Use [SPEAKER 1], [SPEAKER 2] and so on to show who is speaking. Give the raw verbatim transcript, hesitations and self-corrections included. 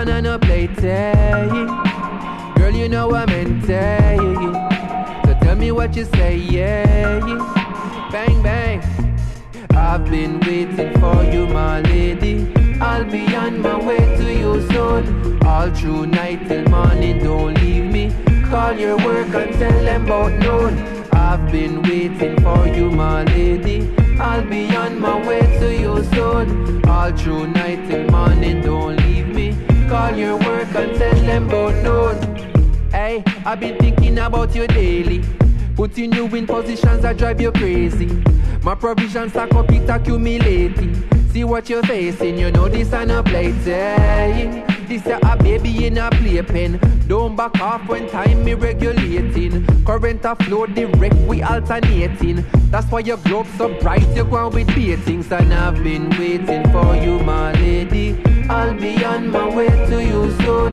[SPEAKER 1] on and no play hey. Girl, you know I'm into. So tell me what you say, yeah. Bang, bang. I've been waiting for you, my lady. I'll be on my way to you soon. All through night till morning, don't leave me. Call your work and tell them about noon. I've been waiting for you, my lady. I'll be on my way to you soon. All through night till morning, don't leave me. Call your work and tell them about noon. Hey, I've been thinking about you daily. Putting you in positions that drive you crazy. My provisions stack up, it accumulating. See what you're facing, you know this ain't a play day. This is a baby in a playpen. Don't back off when time me regulating. Current a flow direct, we alternating. That's why your globe so bright, you go on with beatings. And I've been waiting for you, my lady. I'll be on my way to you soon.